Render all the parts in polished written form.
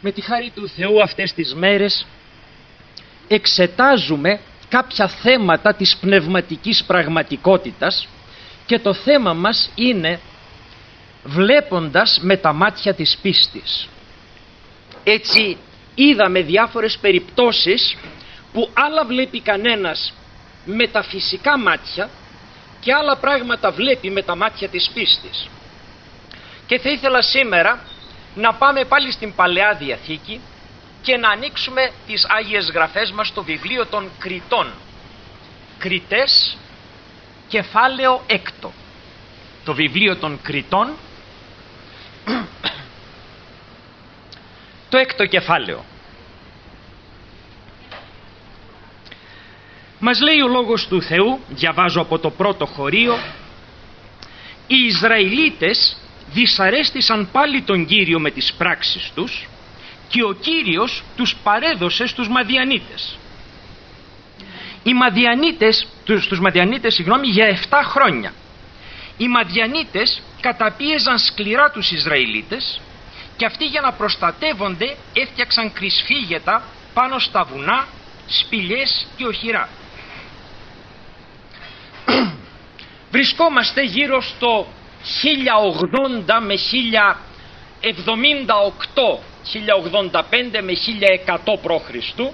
με τη χάρη του Θεού αυτές τις μέρες εξετάζουμε κάποια θέματα της πνευματικής πραγματικότητας και το θέμα μας είναι βλέποντας με τα μάτια της πίστης. Έτσι είδαμε διάφορες περιπτώσεις που άλλα βλέπει κανένας με τα φυσικά μάτια και άλλα πράγματα βλέπει με τα μάτια της πίστης. Και θα ήθελα σήμερα να πάμε πάλι στην Παλαιά Διαθήκη και να ανοίξουμε τις Άγιες Γραφές μας στο βιβλίο των Κριτών. Κριτές, κεφάλαιο 6. Το βιβλίο των Κριτών, το 6ο κεφάλαιο. Μας λέει ο Λόγος του Θεού, διαβάζω από το πρώτο χωρίο: οι Ισραηλίτες δυσαρέστησαν πάλι τον Κύριο με τις πράξεις τους και ο Κύριος τους παρέδωσε στους Μαδιανίτες. Οι Μαδιανίτες, στους Μαδιανίτες για 7 χρόνια. Οι Μαδιανίτες καταπίεζαν σκληρά τους Ισραηλίτες και αυτοί για να προστατεύονται έφτιαξαν κρυσφύγετα πάνω στα βουνά, σπηλιές και οχυρά. Βρισκόμαστε γύρω στο 1080 με 1078, 1085 με 1100 π.Χ.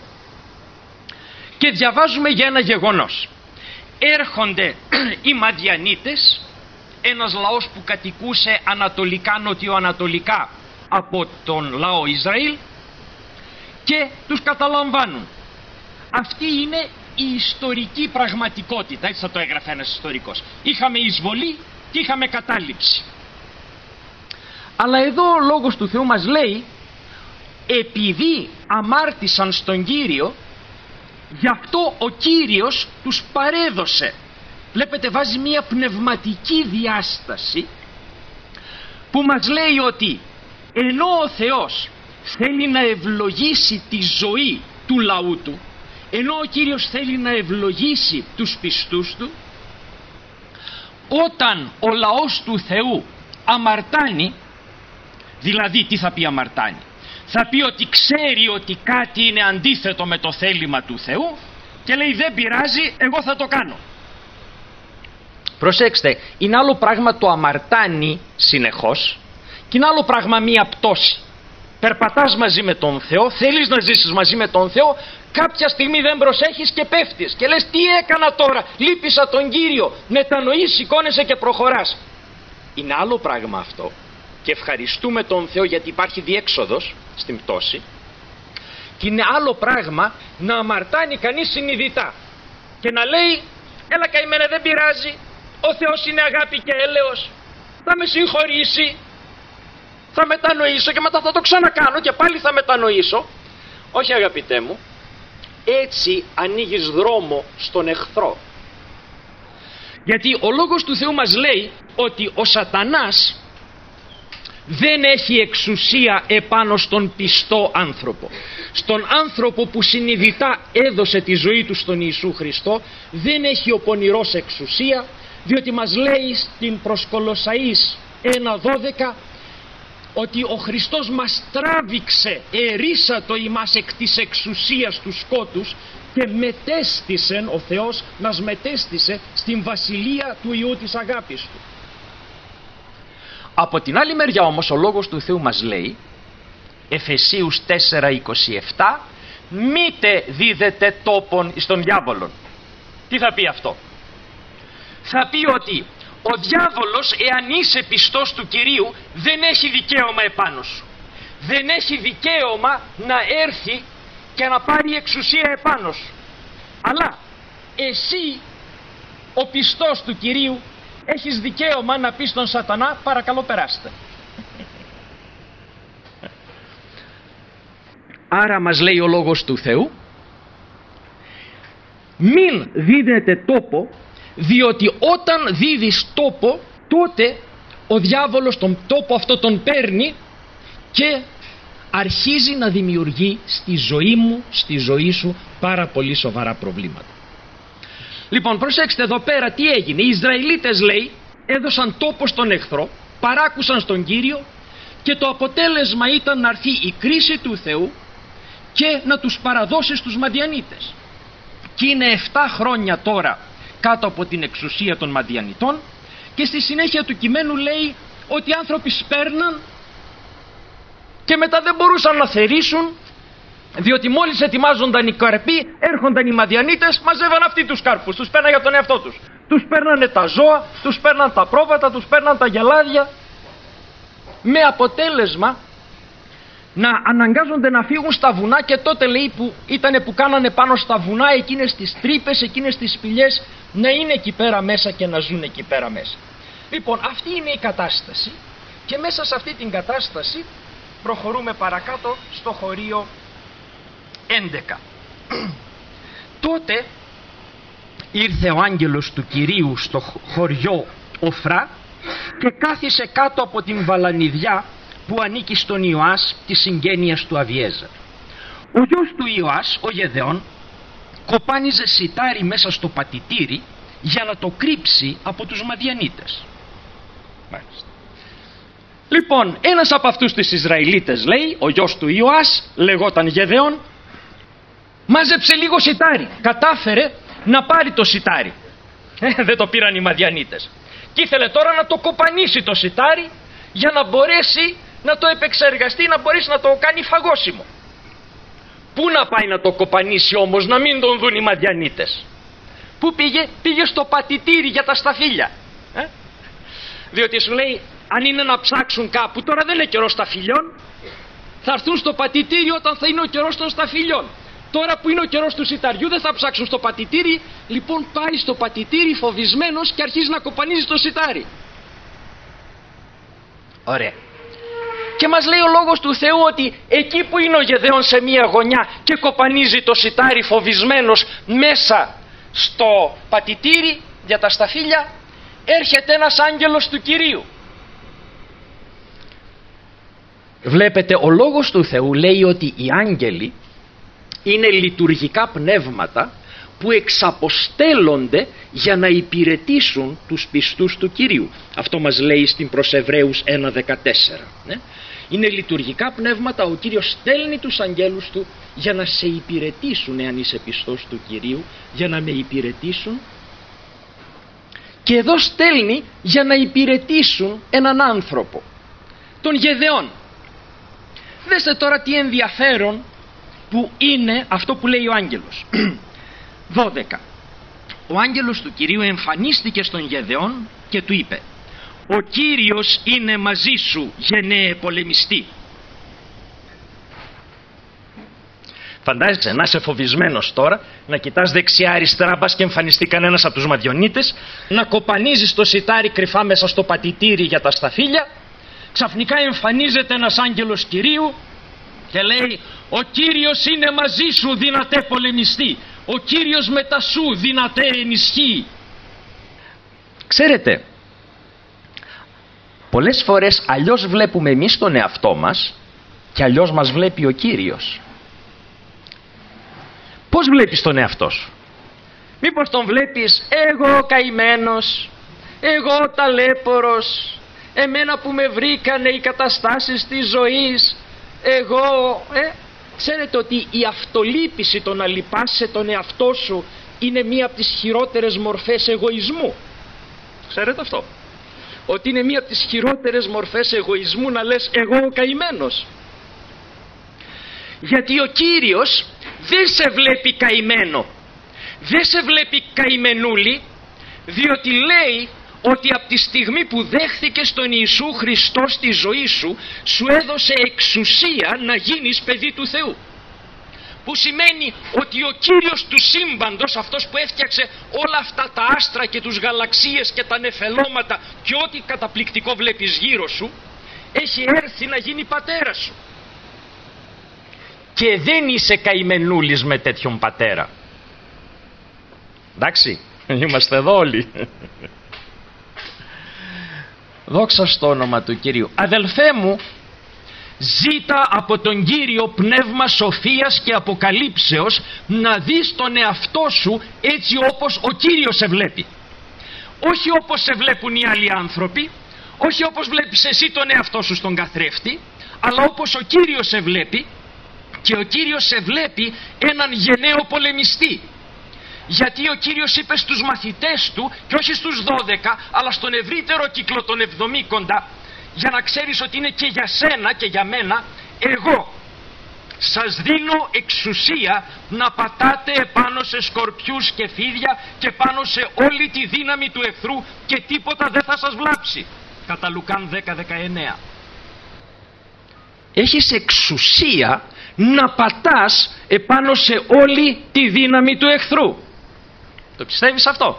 και διαβάζουμε για ένα γεγονός. Έρχονται οι Μαδιανίτες, ένας λαός που κατοικούσε ανατολικά, νοτιοανατολικά από τον λαό Ισραήλ, και τους καταλαμβάνουν. Αυτή είναι η ιστορική πραγματικότητα, έτσι θα το έγραφε ένας ιστορικός. Είχαμε εισβολή και είχαμε κατάληψη. Αλλά εδώ ο Λόγος του Θεού μας λέει, επειδή αμάρτησαν στον Κύριο, γι' αυτό ο Κύριος τους παρέδωσε. Βλέπετε, βάζει μια πνευματική διάσταση που μας λέει ότι ενώ ο Θεός θέλει να ευλογήσει τη ζωή του λαού του, ενώ ο Κύριος θέλει να ευλογήσει τους πιστούς του, όταν ο λαός του Θεού αμαρτάνει, δηλαδή τι θα πει αμαρτάνει? Θα πει ότι ξέρει ότι κάτι είναι αντίθετο με το θέλημα του Θεού και λέει δεν πειράζει, εγώ θα το κάνω. Προσέξτε, είναι άλλο πράγμα το αμαρτάνει συνεχώς και είναι άλλο πράγμα μία πτώση. Περπατάς μαζί με τον Θεό, θέλεις να ζήσεις μαζί με τον Θεό, κάποια στιγμή δεν προσέχεις και πέφτεις και λες τι έκανα τώρα, λύπησα τον Κύριο, μετανοείς, σηκώνεσαι και προχωράς. Είναι άλλο πράγμα αυτό και ευχαριστούμε τον Θεό γιατί υπάρχει διέξοδος στην πτώση, και είναι άλλο πράγμα να αμαρτάνει κανείς συνειδητά και να λέει έλα καημένε, δεν πειράζει, ο Θεός είναι αγάπη και έλεος, θα με συγχωρήσει, θα μετανοήσω και μετά θα το ξανακάνω και πάλι θα μετανοήσω. Όχι αγαπητέ μου, έτσι ανοίγεις δρόμο στον εχθρό. Γιατί ο Λόγος του Θεού μας λέει ότι ο Σατανάς δεν έχει εξουσία επάνω στον πιστό άνθρωπο. Στον άνθρωπο που συνειδητά έδωσε τη ζωή του στον Ιησού Χριστό δεν έχει ο πονηρός εξουσία, διότι μας λέει στην προς Κολοσσαείς 1:12 ότι ο Χριστός μας τράβηξε, ερίσατο ημάς εκ της εξουσίας του σκότους και μετέστησεν, ο Θεός μας μετέστησε στην βασιλεία του Υιού της αγάπης του. Από την άλλη μεριά όμως ο Λόγος του Θεού μας λέει, Εφεσίους 4:27, μήτε δίδετε τόπον στον διάβολον. Τι θα πει αυτό? Θα πει ότι ο διάβολος, εάν είσαι πιστός του Κυρίου, δεν έχει δικαίωμα επάνω σου. Δεν έχει δικαίωμα να έρθει και να πάρει εξουσία επάνω σου. Αλλά εσύ, ο πιστός του Κυρίου, έχεις δικαίωμα να πεις στον Σατανά παρακαλώ περάστε. Άρα μας λέει ο Λόγος του Θεού, μην δίδετε τόπο, διότι όταν δίδεις τόπο τότε ο διάβολος τον τόπο αυτό τον παίρνει και αρχίζει να δημιουργεί στη ζωή μου, στη ζωή σου πάρα πολύ σοβαρά προβλήματα. Λοιπόν, προσέξτε εδώ πέρα τι έγινε. Οι Ισραηλίτες, λέει, έδωσαν τόπο στον εχθρό, παράκουσαν στον Κύριο και το αποτέλεσμα ήταν να έρθει η κρίση του Θεού και να τους παραδώσει στους Μαδιανίτες. Και είναι 7 χρόνια τώρα κάτω από την εξουσία των Μαδιανιτών, και στη συνέχεια του κειμένου λέει ότι οι άνθρωποι σπέρναν και μετά δεν μπορούσαν να θερήσουν, διότι μόλις ετοιμάζονταν οι καρποί έρχονταν οι Μαδιανίτες, μαζεύαν αυτοί τους καρπούς, τους παίρναν για τον εαυτό τους. Τους παίρνανε τα ζώα, τους παίρναν τα πρόβατα, τους παίρναν τα γελάδια, με αποτέλεσμα να αναγκάζονται να φύγουν στα βουνά. Και τότε λέει που ήτανε που κάνανε πάνω στα βουνά εκείνες τις τρύπες, εκείνες τις σπηλιές, να είναι εκεί πέρα μέσα και να ζουν εκεί πέρα μέσα. Λοιπόν, αυτή είναι η κατάσταση, και μέσα σε αυτή την κατάσταση προχωρούμε παρακάτω στο χωρίο 11. Τότε ήρθε ο άγγελος του Κυρίου στο χωριό Οφρά και κάθισε κάτω από την βαλανιδιά που ανήκει στον Ιωάς της συγγένειας του Αβιέζερ. Ο γιος του Ιωάς, ο Γεδεών, κοπάνιζε σιτάρι μέσα στο πατητήρι για να το κρύψει από τους Μαδιανίτες. Μάλιστα. Λοιπόν, ένας από αυτούς τους Ισραηλίτες, λέει, ο γιος του Ιωάς, λεγόταν Γεδεών, μάζεψε λίγο σιτάρι, κατάφερε να πάρει το σιτάρι. Δεν το πήραν οι Μαδιανίτες. Και ήθελε τώρα να το κοπανίσει το σιτάρι για να μπορέσει να το επεξεργαστεί, να μπορέσει να το κάνει φαγόσιμο. Πού να πάει να το κοπανίσει όμως, να μην τον δουν οι Μαδιανίτες? Πού πήγε στο πατητήρι για τα σταφύλια. Διότι σου λέει, αν είναι να ψάξουν κάπου, τώρα δεν είναι καιρός σταφυλιών, θα έρθουν στο πατητήρι όταν θα είναι ο καιρός των σταφυλιών. Τώρα που είναι ο καιρός του σιταριού δεν θα ψάξουν στο πατητήρι. Λοιπόν πάει στο πατητήρι φοβισμένος και αρχίζει να κοπανίζει το σιτάρι. Ωραία. Και μας λέει ο λόγος του Θεού ότι εκεί που είναι ο Γεδεών σε μία γωνιά και κοπανίζει το σιτάρι φοβισμένος μέσα στο πατητήρι για τα σταφύλια, έρχεται ένας άγγελος του Κυρίου. Βλέπετε, ο λόγος του Θεού λέει ότι οι άγγελοι είναι λειτουργικά πνεύματα που εξαποστέλλονται για να υπηρετήσουν τους πιστούς του Κυρίου. Αυτό μας λέει στην προς Εβραίους 1:14. Είναι λειτουργικά πνεύματα, ο Κύριος στέλνει τους αγγέλους του για να σε υπηρετήσουν, εάν είσαι πιστός του Κυρίου, για να με υπηρετήσουν. Και εδώ στέλνει για να υπηρετήσουν έναν άνθρωπο, τον Γεδεών. Δέστε τώρα τι ενδιαφέρον που είναι αυτό που λέει ο άγγελος. 12. Ο άγγελος του Κυρίου εμφανίστηκε στον Γεδεών και του είπε, «Ο Κύριος είναι μαζί σου, γενναίε πολεμιστή». Φαντάζεσαι να είσαι φοβισμένος τώρα, να κοιτάς δεξιά αριστερά, μπας και εμφανιστεί κανένας από τους Μαδιονίτες, να κοπανίζεις το σιτάρι κρυφά μέσα στο πατητήρι για τα σταφύλια, ξαφνικά εμφανίζεται ένας άγγελος Κυρίου και λέει, «Ο Κύριος είναι μαζί σου, δυνατέ πολεμιστή, ο Κύριος μετά σου, δυνατέ ενισχύει». Ξέρετε, πολλές φορές αλλιώς βλέπουμε εμείς τον εαυτό μας και αλλιώς μας βλέπει ο Κύριος. Πώς βλέπεις τον εαυτό σου? Μήπως τον βλέπεις εγώ καημένος, εγώ ταλέπορος, εμένα που με βρήκανε οι καταστάσεις της ζωής, εγώ... Ξέρετε ότι η αυτολύπηση, το να λυπάσαι τον εαυτό σου, είναι μία από τις χειρότερες μορφές εγωισμού. Ξέρετε αυτό? Ότι είναι μία από τις χειρότερες μορφές εγωισμού να λες εγώ ο καημένος. Γιατί ο Κύριος δεν σε βλέπει καημένο, δεν σε βλέπει καημενούλη, διότι λέει ότι από τη στιγμή που δέχθηκες τον Ιησού Χριστό στη ζωή σου, σου έδωσε εξουσία να γίνεις παιδί του Θεού. Που σημαίνει ότι ο Κύριος του σύμπαντος, αυτός που έφτιαξε όλα αυτά τα άστρα και τους γαλαξίες και τα νεφελώματα και ό,τι καταπληκτικό βλέπεις γύρω σου, έχει έρθει να γίνει πατέρας σου. Και δεν είσαι καημενούλης με τέτοιον πατέρα. Εντάξει, είμαστε εδώ όλοι. Δόξα στο όνομα του Κυρίου. Αδελφέ μου, ζήτα από τον Κύριο πνεύμα σοφίας και αποκαλύψεως να δεις τον εαυτό σου έτσι όπως ο Κύριος σε βλέπει. Όχι όπως σε βλέπουν οι άλλοι άνθρωποι, όχι όπως βλέπεις εσύ τον εαυτό σου στον καθρέφτη, αλλά όπως ο Κύριος σε βλέπει, και ο Κύριος σε βλέπει έναν γενναίο πολεμιστή. Γιατί ο Κύριος είπε στους μαθητές του, και όχι στους 12, αλλά στον ευρύτερο κύκλο των 70, για να ξέρεις ότι είναι και για σένα και για μένα, εγώ σας δίνω εξουσία να πατάτε επάνω σε σκορπιούς και φίδια και πάνω σε όλη τη δύναμη του εχθρού και τίποτα δεν θα σας βλάψει. Κατά Λουκάν 10-19. Έχεις εξουσία να πατάς επάνω σε όλη τη δύναμη του εχθρού. Το πιστεύεις αυτό?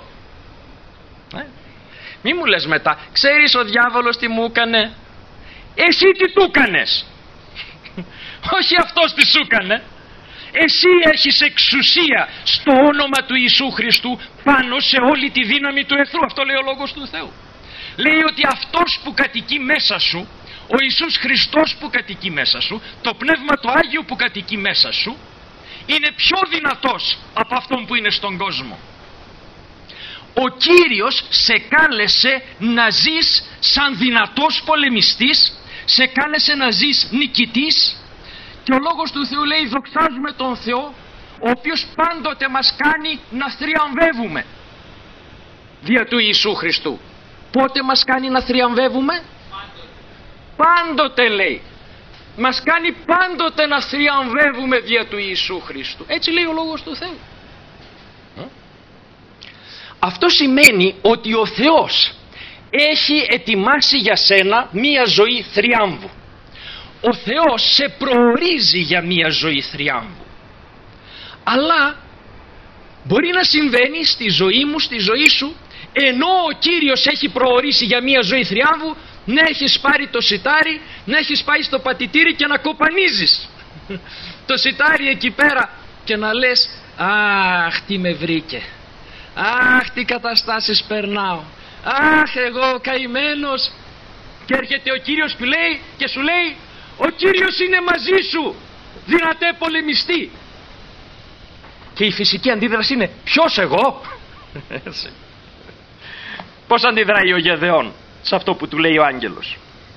Μη μου λες μετά, ξέρεις ο διάβολος τι μου έκανε? Εσύ τι του έκανες? Όχι αυτός τι σου έκανε. Εσύ έχεις εξουσία στο όνομα του Ιησού Χριστού πάνω σε όλη τη δύναμη του εχθρού. Αυτό λέει ο Λόγος του Θεού. Λέει ότι αυτός που κατοικεί μέσα σου, ο Ιησούς Χριστός που κατοικεί μέσα σου, το Πνεύμα το Άγιο που κατοικεί μέσα σου, είναι πιο δυνατός από αυτόν που είναι στον κόσμο. Ο Κύριος σε κάλεσε να ζεις σαν δυνατός πολεμιστής, σε κάλεσε να ζεις νικητής, και ο Λόγος του Θεού λέει δοξάζουμε τον Θεό, ο οποίος πάντοτε μας κάνει να θριαμβεύουμε δια του Ιησού Χριστού. Πότε μας κάνει να θριαμβεύουμε? Πάντοτε λέει. Μας κάνει πάντοτε να θριαμβεύουμε δια του Ιησού Χριστού. Έτσι λέει ο Λόγος του Θεού. Αυτό σημαίνει ότι ο Θεός έχει ετοιμάσει για σένα μία ζωή θριάμβου. Ο Θεός σε προορίζει για μία ζωή θριάμβου. Αλλά μπορεί να συμβαίνει στη ζωή μου, στη ζωή σου, ενώ ο Κύριος έχει προορίσει για μία ζωή θριάμβου, να έχεις πάρει το σιτάρι, να έχεις πάει στο πατητήρι και να κοπανίζεις το σιτάρι εκεί πέρα και να λες αχ τι με βρήκε, αχ τι καταστάσεις περνάω, αχ εγώ καημένος. Και έρχεται ο Κύριος που λέει και σου λέει ο Κύριος είναι μαζί σου, δυνατέ πολεμιστή. Και η φυσική αντίδραση είναι ποιος εγώ? Πώς αντιδράει ο Γεδεών σε αυτό που του λέει ο άγγελος?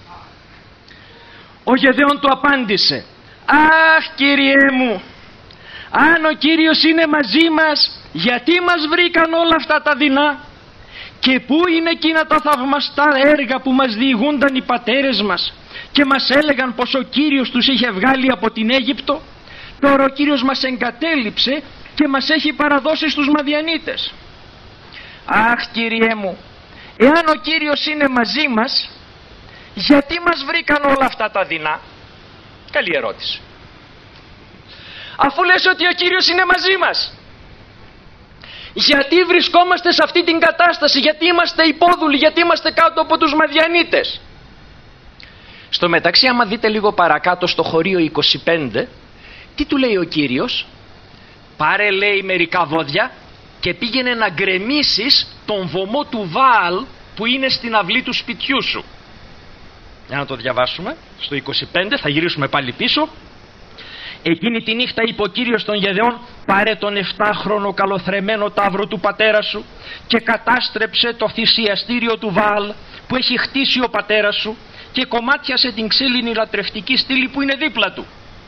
Ο Γεδεών του απάντησε αχ Κύριέ μου, αν ο Κύριος είναι μαζί μας, γιατί μας βρήκαν όλα αυτά τα δεινά? Και πού είναι εκείνα τα θαυμαστά έργα που μας διηγούνταν οι πατέρες μας και μας έλεγαν πως ο Κύριος τους είχε βγάλει από την Αίγυπτο? Τώρα ο Κύριος μας εγκατέλειψε και μας έχει παραδώσει στους Μαδιανίτες. Αχ Κύριέ μου, εάν ο Κύριος είναι μαζί μας, γιατί μας βρήκαν όλα αυτά τα δεινά? Καλή ερώτηση. Αφού λες ότι ο Κύριος είναι μαζί μας, γιατί βρισκόμαστε σε αυτή την κατάσταση? Γιατί είμαστε υπόδουλοι? Γιατί είμαστε κάτω από τους Μαδιανίτες? Στο μεταξύ, άμα δείτε λίγο παρακάτω στο χωρίο 25, τι του λέει ο Κύριος? Πάρε, λέει, μερικά βόδια και πήγαινε να γκρεμίσεις τον βωμό του Βάαλ που είναι στην αυλή του σπιτιού σου. Για να το διαβάσουμε στο 25, θα γυρίσουμε πάλι πίσω. Εκείνη τη νύχτα είπε ο Κύριος των Γεδεών, πάρε τον 7χρονο καλοθρεμένο ταύρο του πατέρα σου και κατάστρεψε το θυσιαστήριο του Βάαλ που έχει χτίσει ο πατέρας σου και κομμάτιασε την ξύλινη λατρευτική στήλη που είναι δίπλα του.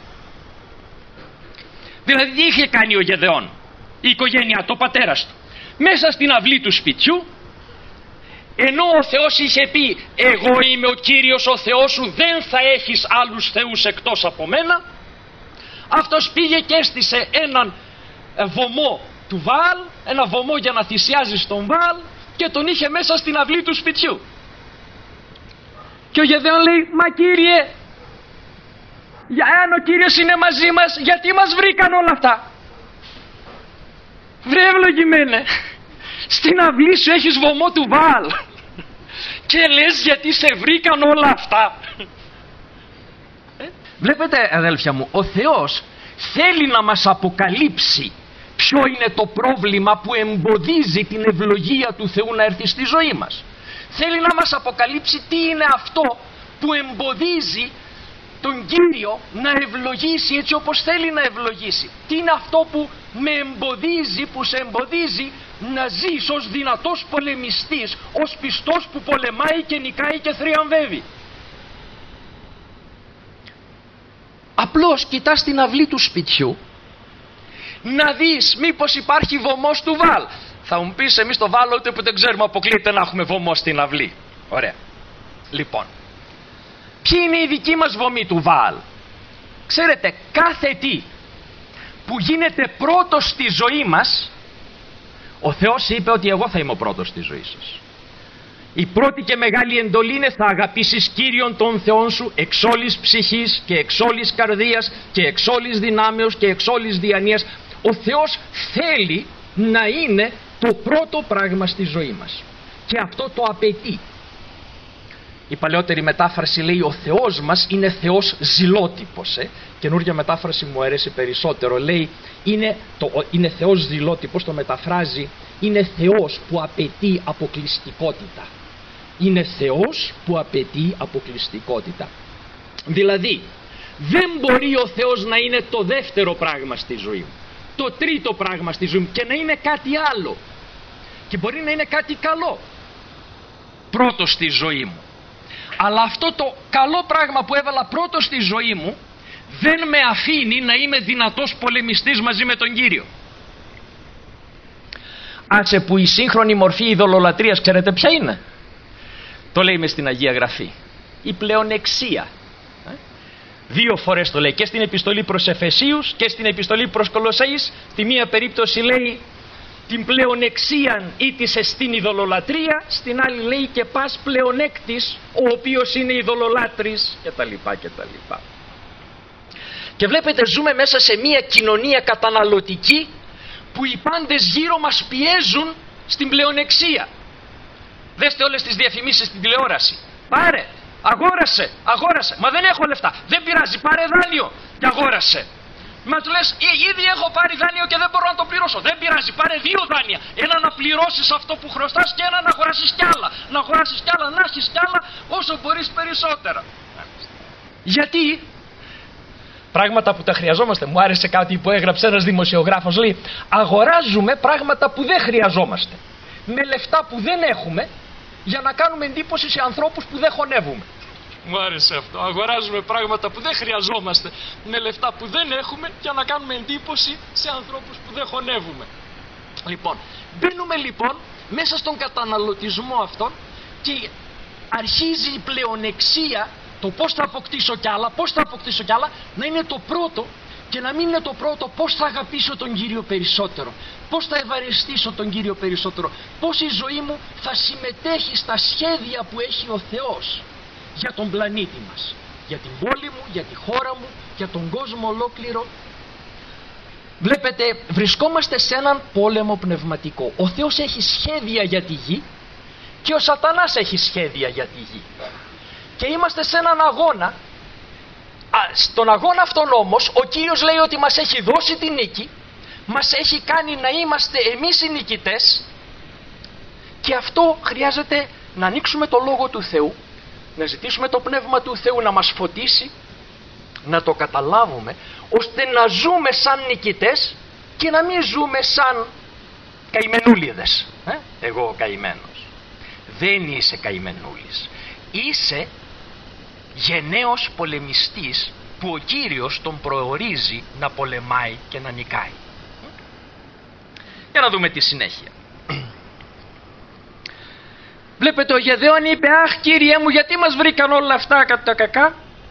Δηλαδή τι είχε κάνει ο Γεδεών, η οικογένεια, το πατέρας του? Μέσα στην αυλή του σπιτιού, ενώ ο Θεός είχε πει εγώ είμαι ο Κύριος ο Θεός σου, δεν θα έχεις άλλους θεούς εκτός από μένα, αυτός πήγε και έστησε έναν βωμό του Βάαλ, ένα βωμό για να θυσιάζει στον Βάαλ, και τον είχε μέσα στην αυλή του σπιτιού. Και ο Γεδεών λέει, μα Κύριε, αν ο Κύριος είναι μαζί μας, γιατί μας βρήκαν όλα αυτά? Βρε ευλογημένε, στην αυλή σου έχεις βωμό του Βάαλ και λες γιατί σε βρήκαν όλα αυτά? Βλέπετε αδέλφια μου, ο Θεός θέλει να μας αποκαλύψει ποιο είναι το πρόβλημα που εμποδίζει την ευλογία του Θεού να έρθει στη ζωή μας. Θέλει να μας αποκαλύψει τι είναι αυτό που εμποδίζει τον Κύριο να ευλογήσει έτσι όπως θέλει να ευλογήσει. Τι είναι αυτό που με εμποδίζει, που σε εμποδίζει να ζεις ως δυνατός πολεμιστής, ως πιστός που πολεμάει και νικάει και θριαμβεύει. Απλώς κοιτάς την αυλή του σπιτιού να δεις μήπως υπάρχει βωμός του Βάλ. Θα μου πεις, εμείς το Βάλ ούτε που δεν ξέρουμε, αποκλείεται να έχουμε βωμό στην αυλή. Ωραία. Λοιπόν, ποιοι είναι οι δικοί μας βωμοί του Βάλ? Ξέρετε, κάθε τι που γίνεται πρώτος στη ζωή μας, ο Θεός είπε ότι εγώ θα είμαι ο πρώτος στη ζωή σας. Η πρώτη και μεγάλη εντολή είναι θα αγαπήσεις Κύριον τον Θεόν σου εξ όλης ψυχής και εξ όλης καρδίας και εξ όλης δυνάμεως και εξ όλης διανοίας. Ο Θεός θέλει να είναι το πρώτο πράγμα στη ζωή μας και αυτό το απαιτεί. Η παλαιότερη μετάφραση λέει ο Θεός μας είναι Θεός ζηλότυπος. Καινούργια μετάφραση μου αρέσει περισσότερο. Λέει είναι Θεός ζηλότυπος, το μεταφράζει είναι Θεός που απαιτεί αποκλειστικότητα. Είναι Θεός που απαιτεί αποκλειστικότητα. Δηλαδή δεν μπορεί ο Θεός να είναι το δεύτερο πράγμα στη ζωή μου, το τρίτο πράγμα στη ζωή μου και να είναι κάτι άλλο. Και μπορεί να είναι κάτι καλό πρώτο στη ζωή μου. Αλλά αυτό το καλό πράγμα που έβαλα πρώτο στη ζωή μου δεν με αφήνει να είμαι δυνατός πολεμιστής μαζί με τον Κύριο. Άσε που η σύγχρονη μορφή ειδωλολατρίας ξέρετε ποια είναι? Το λέει μες στην Αγία Γραφή. Η πλεονεξία. Δύο φορές το λέει και στην επιστολή προς Εφεσίους και στην επιστολή προς Κολοσσαείς. Στη μία περίπτωση λέει την πλεονεξίαν ήτησε στην ειδωλολατρία, στην άλλη λέει και πας πλεονέκτης ο οποίος είναι ειδωλολάτρης κτλ. Και βλέπετε ζούμε μέσα σε μια κοινωνία καταναλωτική που οι πάντες γύρω μας πιέζουν στην πλεονεξία. Δέστε όλες τις διαφημίσεις στην τηλεόραση. Πάρε, αγόρασε, μα δεν έχω λεφτά, δεν πειράζει, πάρε δάνειο και αγόρασε. Μα του λες ήδη έχω πάρει δάνειο και δεν μπορώ να το πληρώσω. Δεν πειράζει, πάρε δύο δάνεια. Ένα να πληρώσεις αυτό που χρωστάς και ένα να αγοράσεις κι άλλα. Να αγοράσεις κι άλλα, να έχεις κι άλλα όσο μπορείς περισσότερα. Γιατί? Πράγματα που τα χρειαζόμαστε. Μου άρεσε κάτι που έγραψε ένας δημοσιογράφος. Λέει αγοράζουμε πράγματα που δεν χρειαζόμαστε με λεφτά που δεν έχουμε για να κάνουμε εντύπωση σε ανθρώπους που δεν χωνεύουμε. Μου άρεσε αυτό. Αγοράζουμε πράγματα που δεν χρειαζόμαστε με λεφτά που δεν έχουμε για να κάνουμε εντύπωση σε ανθρώπους που δεν χωνεύουμε. Λοιπόν, μπαίνουμε λοιπόν μέσα στον καταναλωτισμό αυτόν και αρχίζει η πλεονεξία, το πώς θα αποκτήσω κι άλλα, να είναι το πρώτο και να μην είναι το πρώτο πώς θα αγαπήσω τον Κύριο περισσότερο, πώς θα ευαρεστήσω τον Κύριο περισσότερο, πώς η ζωή μου θα συμμετέχει στα σχέδια που έχει ο Θεός για τον πλανήτη μας, για την πόλη μου, για τη χώρα μου, για τον κόσμο ολόκληρο. Βλέπετε, βρισκόμαστε σε έναν πόλεμο πνευματικό. Ο Θεός έχει σχέδια για τη γη και ο Σατανάς έχει σχέδια για τη γη. Και είμαστε σε έναν αγώνα. Στον αγώνα αυτόν όμως ο Κύριος λέει ότι μας έχει δώσει τη νίκη, μας έχει κάνει να είμαστε εμείς οι νικητές και αυτό χρειάζεται να ανοίξουμε το Λόγο του Θεού, να ζητήσουμε το Πνεύμα του Θεού να μας φωτίσει, να το καταλάβουμε, ώστε να ζούμε σαν νικητές και να μην ζούμε σαν καημενούλιδες. Εγώ ο καημένος. Δεν είσαι καημενούλης. Είσαι γενναίος πολεμιστής που ο Κύριος τον προορίζει να πολεμάει και να νικάει. Για να δούμε τη συνέχεια. Βλέπετε, ο Γεδεών είπε αχ Κύριε μου, γιατί μας βρήκαν όλα αυτά κατά τα κακά?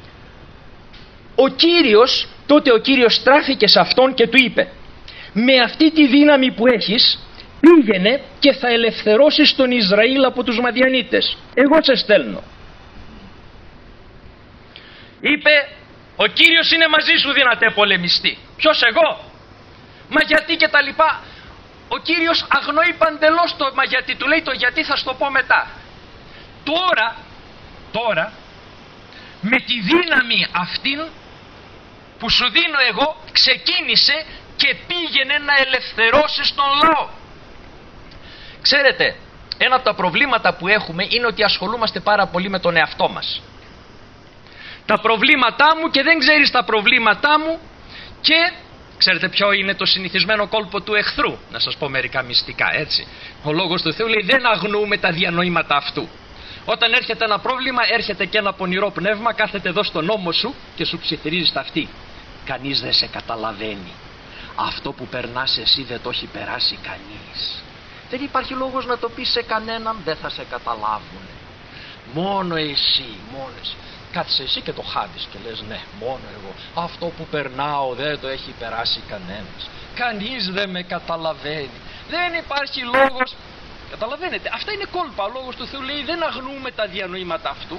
Τότε ο Κύριος στράφηκε σε αυτόν και του είπε με αυτή τη δύναμη που έχεις πήγαινε και θα ελευθερώσεις τον Ισραήλ από τους Μαδιανίτες. Εγώ σε στέλνω. Είπε ο Κύριος είναι μαζί σου δυνατέ πολεμιστή. Ποιος εγώ? Μα γιατί και τα λοιπά. Ο Κύριος αγνοεί παντελώς το μα γιατί, του λέει το γιατί θα στο πω μετά. Τώρα με τη δύναμη αυτήν που σου δίνω εγώ ξεκίνησε και πήγαινε να ελευθερώσεις τον λαό. Ξέρετε, ένα από τα προβλήματα που έχουμε είναι ότι ασχολούμαστε πάρα πολύ με τον εαυτό μας. Τα προβλήματά μου και δεν ξέρεις τα προβλήματά μου και Ξέρετε ποιο είναι το συνηθισμένο κόλπο του εχθρού? Να σας πω μερικά μυστικά, έτσι. Ο λόγος του Θεού λέει δεν αγνοούμε τα διανοήματα αυτού. Όταν έρχεται ένα πρόβλημα, έρχεται και ένα πονηρό πνεύμα, κάθεται εδώ στον ώμο σου και σου ψιθυρίζει στα αυτή. Κανείς δεν σε καταλαβαίνει. Αυτό που περνάς εσύ δεν το έχει περάσει κανείς. Δεν υπάρχει λόγος να το πεις σε κανέναν, δεν θα σε καταλάβουν. Μόνο εσύ, μόνο εσύ. Κάθεσαι εσύ και το χάνεις και λες ναι, μόνο εγώ. Αυτό που περνάω δεν το έχει περάσει κανένας. Κανείς δεν με καταλαβαίνει. Δεν υπάρχει λόγος. Καταλαβαίνετε, αυτά είναι κόλπα. Ο λόγος του Θεού λέει δεν αγνοούμε τα διανοήματα αυτού.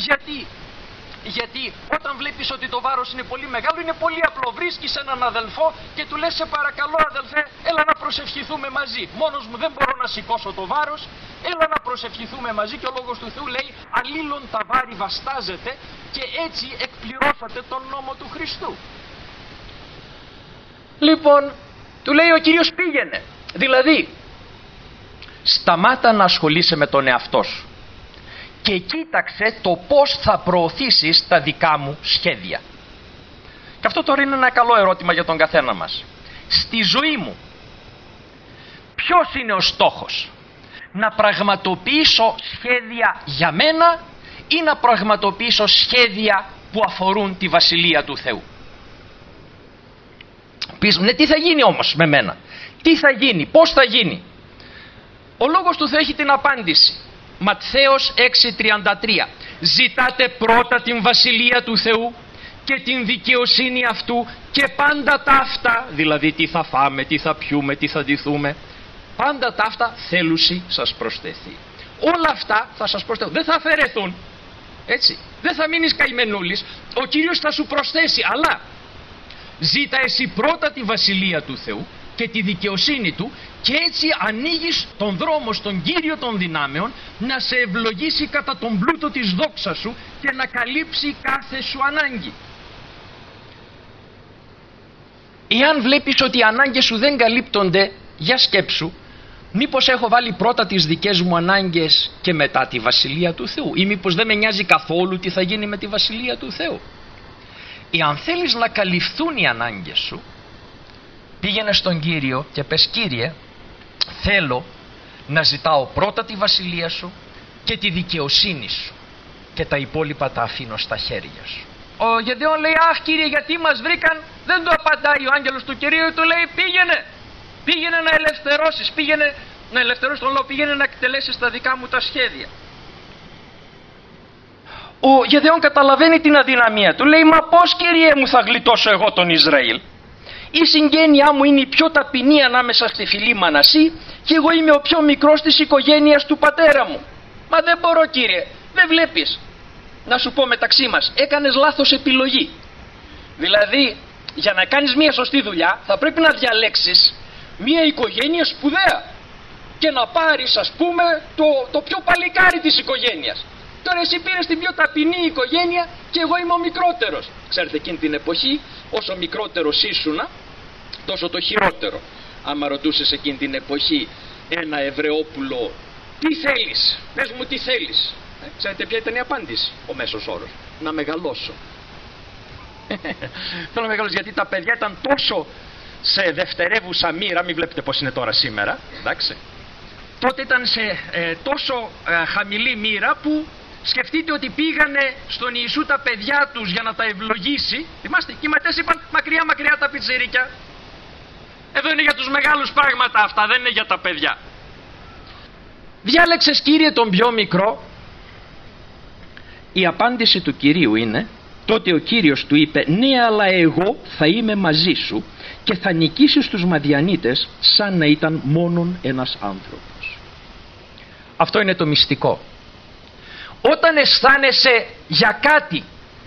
Γιατί όταν βλέπεις ότι το βάρος είναι πολύ μεγάλο, είναι πολύ απλό. Βρίσκεις έναν αδελφό και του λες σε παρακαλώ αδελφέ, έλα να προσευχηθούμε μαζί. Μόνος μου δεν μπορώ να σηκώσω το βάρος, έλα να προσευχηθούμε μαζί. Και ο λόγος του Θεού λέει αλλήλων τα βάρη βαστάζετε και έτσι εκπληρώσατε τον νόμο του Χριστού. Λοιπόν, του λέει ο Κύριος πήγαινε. Δηλαδή, σταμάτα να ασχολείσαι με τον εαυτό σου και κοίταξε το πώς θα προωθήσεις τα δικά μου σχέδια. Και αυτό τώρα είναι ένα καλό ερώτημα για τον καθένα μας. Στη ζωή μου ποιος είναι ο στόχος? Να πραγματοποιήσω σχέδια για μένα ή να πραγματοποιήσω σχέδια που αφορούν τη Βασιλεία του Θεού? Πεις ναι, τι θα γίνει όμως με μένα? Τι θα γίνει? Πώς θα γίνει? Ο λόγος του Θεού έχει την απάντηση. Ματθαίος 6:33. Ζητάτε πρώτα την Βασιλεία του Θεού και την δικαιοσύνη αυτού και πάντα τα αυτά, δηλαδή τι θα φάμε, τι θα πιούμε, τι θα ντυθούμε, πάντα τα αυτά θέλουσι σας προσθεθεί. Όλα αυτά θα σας προσθεθούν, δεν θα αφαιρεθούν, έτσι, δεν θα μείνεις καημενούλης, ο Κύριος θα σου προσθέσει, αλλά ζήτα εσύ πρώτα τη Βασιλεία του Θεού και τη δικαιοσύνη του και έτσι ανοίγεις τον δρόμο στον Κύριο των δυνάμεων να σε ευλογήσει κατά τον πλούτο της δόξας σου και να καλύψει κάθε σου ανάγκη. Εάν βλέπεις ότι οι ανάγκες σου δεν καλύπτονται, για σκέψου, μήπως έχω βάλει πρώτα τις δικές μου ανάγκες και μετά τη Βασιλεία του Θεού, ή μήπως δεν με νοιάζει καθόλου τι θα γίνει με τη Βασιλεία του Θεού. Εάν θέλεις να καλυφθούν οι ανάγκες σου, πήγαινε στον Κύριο και πες Κύριε, θέλω να ζητάω πρώτα τη Βασιλεία σου και τη δικαιοσύνη σου και τα υπόλοιπα τα αφήνω στα χέρια σου. Ο Γεδεών λέει αχ Κύριε, γιατί μας βρήκαν? Δεν το απαντάει ο άγγελος του Κυρίου, του λέει πήγαινε να ελευθερώσεις, πήγαινε να ελευθερώσεις τον λαό, πήγαινε να εκτελέσεις τα δικά μου τα σχέδια. Ο Γεδεών καταλαβαίνει την αδυναμία του, λέει μα πώς Κύριε μου θα γλιτώσω εγώ τον Ισραήλ? Η συγγένειά μου είναι η πιο ταπεινή ανάμεσα στη φυλή Μανασί και εγώ είμαι ο πιο μικρός της οικογένειας του πατέρα μου. Μα δεν μπορώ Κύριε, δεν βλέπεις? Να σου πω μεταξύ μας, έκανες λάθος επιλογή. Δηλαδή για να κάνεις μια σωστή δουλειά θα πρέπει να διαλέξεις μια οικογένεια σπουδαία και να πάρεις ας πούμε το πιο παλικάρι της οικογένειας. Τώρα εσύ πήρες την πιο ταπεινή οικογένεια και εγώ είμαι ο μικρότερος. Ξέρετε εκείνη την εποχή όσο μικρότερος ήσουνα τόσο το χειρότερο. Άμα ρωτούσες εκείνη την εποχή ένα Εβραιόπουλο τι θέλεις, πες μου τι θέλεις, ξέρετε ποια ήταν η απάντηση? Ο μέσος όρος, να μεγαλώσω. Θέλω να μεγαλώσω γιατί τα παιδιά ήταν τόσο σε δευτερεύουσα μοίρα, μην βλέπετε πως είναι τώρα σήμερα, εντάξει. Τότε ήταν σε τόσο χαμηλή μοίρα που σκεφτείτε ότι πήγανε στον Ιησού τα παιδιά τους για να τα ευλογήσει. Θυμάστε, οι ματές είπαν μακριά μακριά τα πιτσιρίκια. Εδώ είναι για τους μεγάλους πράγματα αυτά, δεν είναι για τα παιδιά. Διάλεξες Κύριε τον πιο μικρό. Η απάντηση του Κυρίου είναι, τότε ο Κύριος του είπε ναι αλλά εγώ θα είμαι μαζί σου και θα νικήσεις τους Μαδιανίτες σαν να ήταν μόνον ένας άνθρωπος. Αυτό είναι το μυστικό. Όταν αισθάνεσαι για κάτι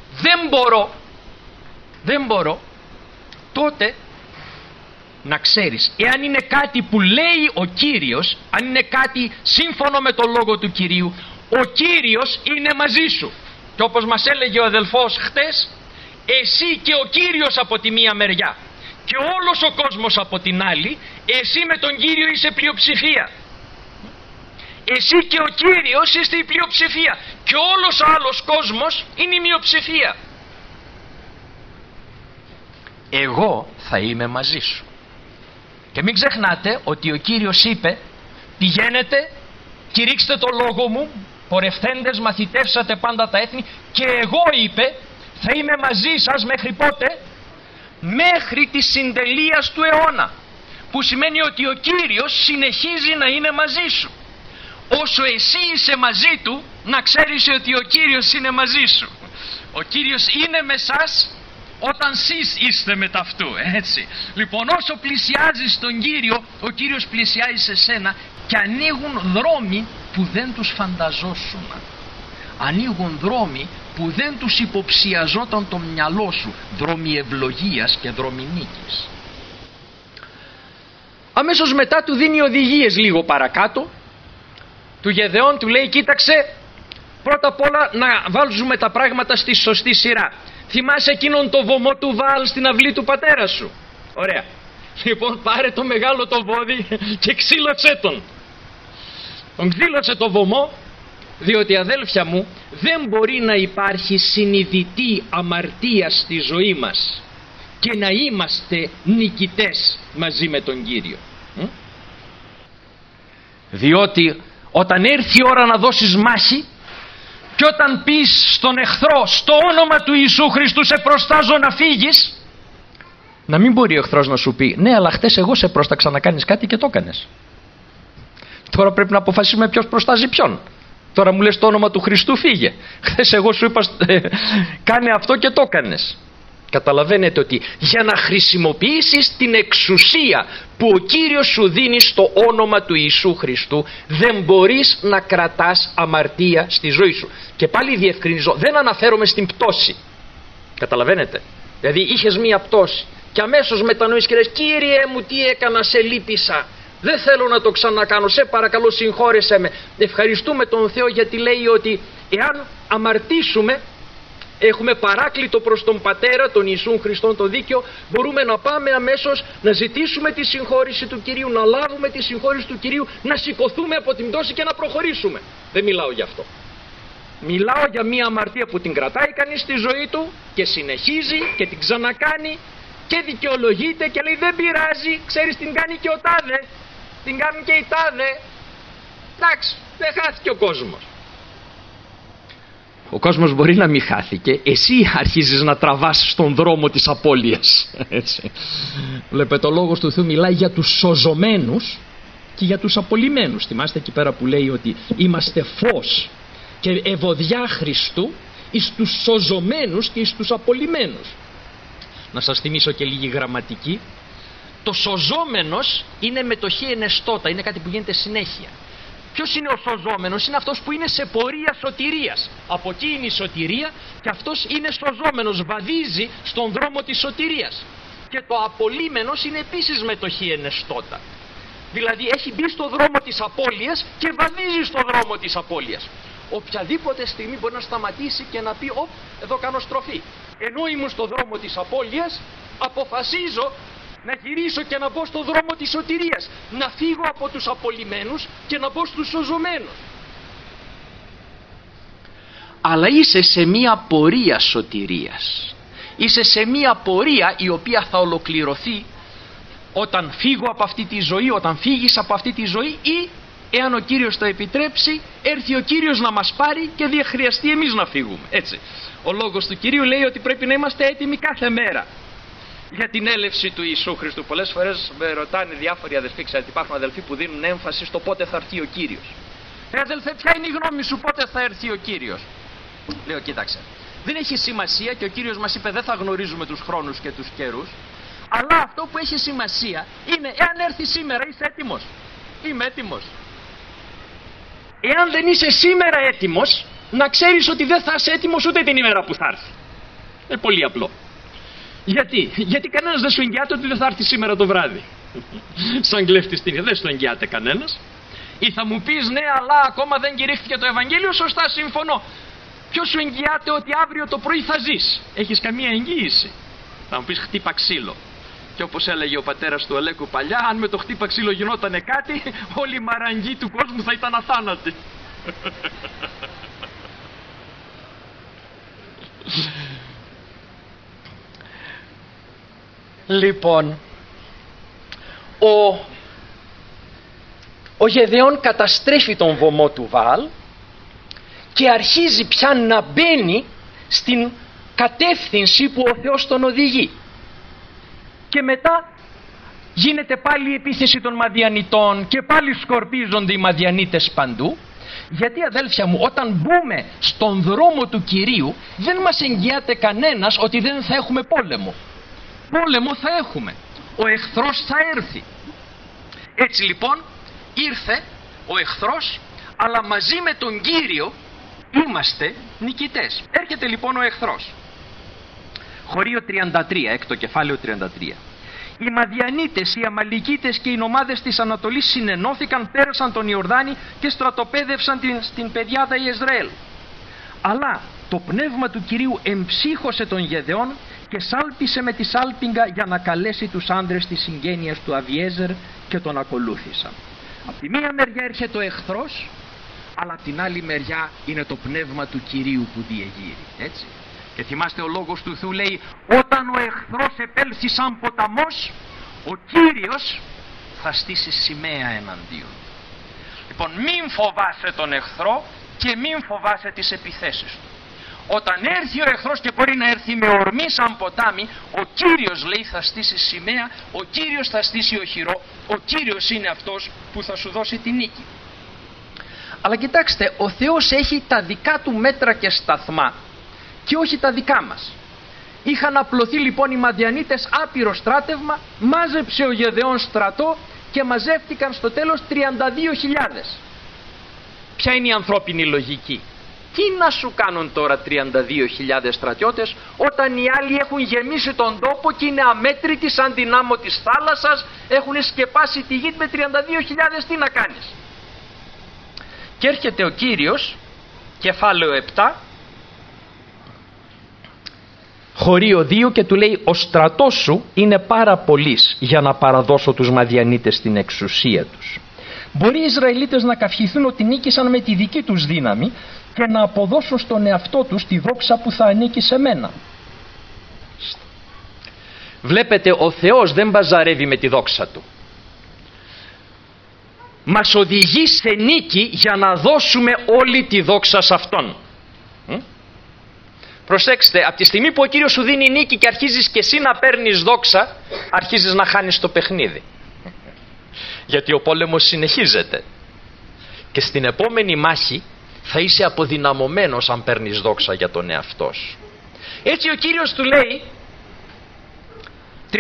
δεν μπορώ, τότε να ξέρεις, εάν είναι κάτι που λέει ο Κύριος, αν είναι κάτι σύμφωνο με το λόγο του Κυρίου, ο Κύριος είναι μαζί σου. Και όπως μας έλεγε ο αδελφός χτες, εσύ και ο Κύριος από τη μία μεριά και όλος ο κόσμος από την άλλη, εσύ με τον Κύριο είσαι πλειοψηφία. Εσύ και ο Κύριος είστε η πλειοψηφία και όλος ο άλλος κόσμος είναι η μειοψηφία. εγώ θα είμαι μαζί σου. Και μην ξεχνάτε ότι ο Κύριος είπε, πηγαίνετε, κηρύξτε το λόγο μου, πορευθέντες μαθητεύσατε πάντα τα έθνη, και εγώ, είπε, θα είμαι μαζί σας μέχρι πότε? Μέχρι τη συντελείας του αιώνα. Που σημαίνει ότι ο Κύριος συνεχίζει να είναι μαζί σου. Όσο εσύ είσαι μαζί του, να ξέρεις ότι ο Κύριος είναι μαζί σου. Ο Κύριος είναι με σας όταν σεις είστε με ταυτού, έτσι. Λοιπόν, όσο πλησιάζεις τον Κύριο, ο Κύριος πλησιάζει σε σένα και ανοίγουν δρόμοι που δεν τους φανταζόσουν. Ανοίγουν δρόμοι που δεν τους υποψιαζόταν το μυαλό σου. Δρόμοι ευλογίας και δρόμοι νίκης. Αμέσως μετά του δίνει οδηγίες λίγο παρακάτω. Του Γεδεών του λέει, κοίταξε, πρώτα απ' όλα να βάλουμε τα πράγματα στη σωστή σειρά. Θυμάσαι εκείνον το βωμό του Βαάλ στην αυλή του πατέρα σου? Ωραία. Λοιπόν, πάρε το μεγάλο το βόδι και ξύλωσέ τον. Τον ξύλωσε το βωμό, διότι αδέλφια μου, δεν μπορεί να υπάρχει συνειδητή αμαρτία στη ζωή μας και να είμαστε νικητές μαζί με τον Κύριο. Διότι όταν έρθει η ώρα να δώσεις μάχη και όταν πεις στον εχθρό, στο όνομα του Ιησού Χριστού σε προστάζω να φύγεις, να μην μπορεί ο εχθρός να σου πει, ναι, αλλά χτες εγώ σε πρόσταξα να κάνεις κάτι και το έκανες. Τώρα πρέπει να αποφασίσουμε ποιος προστάζει ποιον. Τώρα μου λες το όνομα του Χριστού φύγε. Χθες εγώ σου είπα κάνε αυτό και το έκανες. Καταλαβαίνετε ότι για να χρησιμοποιήσεις την εξουσία που ο Κύριος σου δίνει στο όνομα του Ιησού Χριστού, δεν μπορείς να κρατάς αμαρτία στη ζωή σου. Και πάλι διευκρινίζω, δεν αναφέρομαι στην πτώση. Καταλαβαίνετε? Δηλαδή είχες μία πτώση και αμέσως μετανοείς και λες, Κύριε μου, τι έκανα, σε λύπησα, δεν θέλω να το ξανακάνω, σε παρακαλώ συγχώρεσέ με. Ευχαριστούμε τον Θεό γιατί λέει ότι εάν αμαρτήσουμε, έχουμε παράκλητο προς τον Πατέρα, τον Ιησούν Χριστόν το δίκαιο, μπορούμε να πάμε αμέσως να ζητήσουμε τη συγχώρηση του Κυρίου, να λάβουμε τη συγχώρηση του Κυρίου, να σηκωθούμε από την πτώση και να προχωρήσουμε. Δεν μιλάω γι' αυτό. Μιλάω για μια αμαρτία που την κρατάει κανείς στη ζωή του και συνεχίζει και την ξανακάνει και δικαιολογείται και λέει δεν πειράζει, ξέρεις την κάνει και ο τάδε, την κάνουν και οι τάδε. Εντάξει, δεν χάθηκε ο κόσμος. Ο κόσμος μπορεί να μην χάθηκε, εσύ αρχίζεις να τραβάς στον δρόμο της απώλειας. Έτσι. Βλέπετε, ο λόγος του Θεού μιλάει για τους σωζωμένους και για τους απολυμένους. Θυμάστε εκεί πέρα που λέει ότι είμαστε φως και ευωδιά Χριστού εις τους σωζωμένους και εις τους απολυμένους. Να σας θυμίσω και λίγη γραμματική. Το σωζόμενος είναι μετοχή ενεστώτα, είναι κάτι που γίνεται συνέχεια. Ποιος είναι ο σωζόμενος? Είναι αυτός που είναι σε πορεία σωτηρίας. Από εκεί είναι η σωτηρία και αυτός είναι σωζόμενος, βαδίζει στον δρόμο της σωτηρίας. Και το απολύμενος είναι επίσης μετοχή ενεστώτα. Δηλαδή έχει μπει στο δρόμο της απώλειας και βαδίζει στο δρόμο της απώλειας. Οποιαδήποτε στιγμή μπορεί να σταματήσει και να πει εδώ κάνω στροφή. Ενώ ήμουν στο δρόμο της απώλειας, αποφασίζω να γυρίσω και να μπω στο δρόμο της σωτηρίας, να φύγω από τους απολυμένους και να μπω στους σωζωμένους. Αλλά είσαι σε μία πορεία σωτηρίας, είσαι σε μία πορεία η οποία θα ολοκληρωθεί όταν φύγω από αυτή τη ζωή, όταν φύγεις από αυτή τη ζωή, ή εάν ο Κύριος το επιτρέψει, έρθει ο Κύριος να μας πάρει και δεν χρειαστεί εμείς να φύγουμε. Έτσι. Ο λόγος του Κυρίου λέει ότι πρέπει να είμαστε έτοιμοι κάθε μέρα για την έλευση του Ιησού Χριστού. Πολλές φορές με ρωτάνε διάφοροι αδελφοί, ξέρετε, υπάρχουν αδελφοί που δίνουν έμφαση στο πότε θα έρθει ο Κύριος. Αδελφέ, ποια είναι η γνώμη σου, πότε θα έρθει ο Κύριος? Λέω, κοίταξε, δεν έχει σημασία και ο Κύριος μας είπε δεν θα γνωρίζουμε τους χρόνους και τους καιρούς, αλλά αυτό που έχει σημασία είναι εάν έρθει σήμερα είσαι έτοιμος. Είμαι έτοιμος. Εάν δεν είσαι σήμερα έτοιμος, να ξέρεις ότι δεν θα είσαι έτοιμος ούτε την ημέρα που θα έρθει. Είναι πολύ απλό. Γιατί κανένας δεν σου εγγυάται ότι δεν θα έρθει σήμερα το βράδυ. Σαν κλέφτης την δεν σου εγγυάται κανένας. Ή θα μου πεις ναι, αλλά ακόμα δεν κηρύχθηκε το Ευαγγέλιο, σωστά, συμφωνώ. Ποιος σου εγγυάται ότι αύριο το πρωί θα ζεις? Έχεις καμία εγγύηση? Θα μου πεις χτύπα ξύλο. Και όπως έλεγε ο πατέρας του Αλέκου παλιά, αν με το χτύπα ξύλο γινότανε κάτι, όλη η μαραγγή του κόσμου θα ήταν αθάνατη. Λοιπόν, ο Γεδεών καταστρέφει τον βωμό του Βαάλ και αρχίζει πια να μπαίνει στην κατεύθυνση που ο Θεός τον οδηγεί. Και μετά γίνεται πάλι η επίθεση των Μαδιανιτών και πάλι σκορπίζονται οι Μαδιανίτες παντού. Γιατί, αδέλφια μου, όταν μπούμε στον δρόμο του Κυρίου δεν μας εγγυάται κανένας ότι δεν θα έχουμε πόλεμο. Πόλεμο θα έχουμε. Ο εχθρός θα έρθει. Έτσι λοιπόν ήρθε ο εχθρός, αλλά μαζί με τον Κύριο είμαστε νικητές. Έρχεται λοιπόν ο εχθρός. Χωρίο 33, έκτο κεφάλαιο 33. Οι Μαδιανίτες, οι Αμαλικίτες και οι νομάδες της Ανατολής συνενώθηκαν, πέρασαν τον Ιορδάνη και στρατοπέδευσαν στην πεδιάδα Ιεσραήλ. Αλλά το πνεύμα του Κυρίου εμψύχωσε τον Γεδεών και σάλπισε με τη σάλπιγγα για να καλέσει τους άντρες της συγγένειας του Αβιέζερ και τον ακολούθησαν. Από τη μία μεριά έρχεται ο εχθρός, αλλά από την άλλη μεριά είναι το πνεύμα του Κυρίου που διεγείρει. Έτσι. Και θυμάστε, ο λόγος του Θεού λέει, όταν ο εχθρός επέλθει σαν ποταμός, ο Κύριος θα στήσει σημαία εναντίον. Λοιπόν, μην φοβάσαι τον εχθρό και μην φοβάσαι τις επιθέσεις του. Όταν έρθει ο εχθρός, και μπορεί να έρθει με ορμή σαν ποτάμι, ο Κύριος, λέει, θα στήσει σημαία, ο Κύριος θα στήσει οχυρό, ο Κύριος είναι αυτός που θα σου δώσει τη νίκη. Αλλά κοιτάξτε, ο Θεός έχει τα δικά του μέτρα και σταθμά και όχι τα δικά μας. Είχαν απλωθεί λοιπόν οι Μαδιανίτες άπειρο στράτευμα, μάζεψε ο Γεδεών στρατό και μαζεύτηκαν στο τέλος 32.000. Ποια είναι η ανθρώπινη λογική? Τι να σου κάνουν τώρα 32.000 στρατιώτες όταν οι άλλοι έχουν γεμίσει τον τόπο και είναι αμέτρητοι σαν την άμμο της θάλασσας, έχουν σκεπάσει τη γη? Με 32.000 τι να κάνεις? Και έρχεται ο Κύριος, κεφάλαιο 7, χωρίο 2, και του λέει, ο στρατός σου είναι πάρα πολύς για να παραδώσω τους Μαδιανίτες στην εξουσία τους. Μπορεί οι Ισραηλίτες να καυχηθούν ότι νίκησαν με τη δική τους δύναμη και να αποδώσουν στον εαυτό τους τη δόξα που θα ανήκει σε μένα. Βλέπετε, ο Θεός δεν μπαζαρεύει με τη δόξα του. Μας οδηγεί σε νίκη για να δώσουμε όλη τη δόξα σε Αυτόν. Προσέξτε, από τη στιγμή που ο Κύριος σου δίνει νίκη και αρχίζεις και εσύ να παίρνεις δόξα, αρχίζεις να χάνεις το παιχνίδι. Γιατί ο πόλεμος συνεχίζεται. Και στην επόμενη μάχη θα είσαι αποδυναμωμένος αν παίρνεις δόξα για τον εαυτό σου. Έτσι ο Κύριος του λέει 32.000.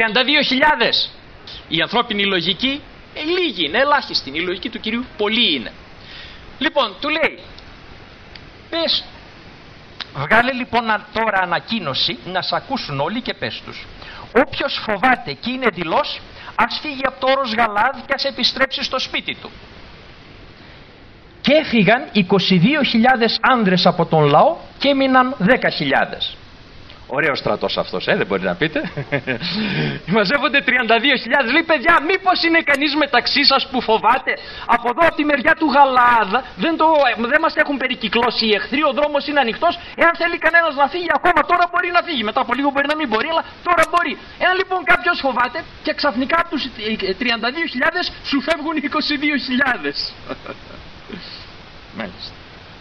Η ανθρώπινη λογική λίγη είναι, ελάχιστη είναι. Η λογική του Κυρίου πολύ είναι. Λοιπόν, του λέει, πες, βγάλε λοιπόν τώρα ανακοίνωση να σ' ακούσουν όλοι και πες τους, όποιος φοβάται και είναι δειλός, ας φύγει από το όρος Γαλάδ και ας επιστρέψει στο σπίτι του. Και έφυγαν 22.000 άνδρες από τον λαό και έμειναν 10.000. Ωραίος στρατός αυτός, δεν μπορεί να πείτε. Μαζεύονται 32.000. Λέει, παιδιά, μήπως είναι κανείς μεταξύ σας που φοβάται? Από εδώ από τη μεριά του Γαλάδ δεν μας έχουν περικυκλώσει οι εχθροί, ο δρόμος είναι ανοιχτός. Εάν θέλει κανένας να φύγει, ακόμα τώρα μπορεί να φύγει. Μετά από λίγο μπορεί να μην μπορεί, αλλά τώρα μπορεί. Εάν λοιπόν κάποιος φοβάται και ξαφνικά από τους 32.000 σου φεύγουν 22.000. Μάλιστα.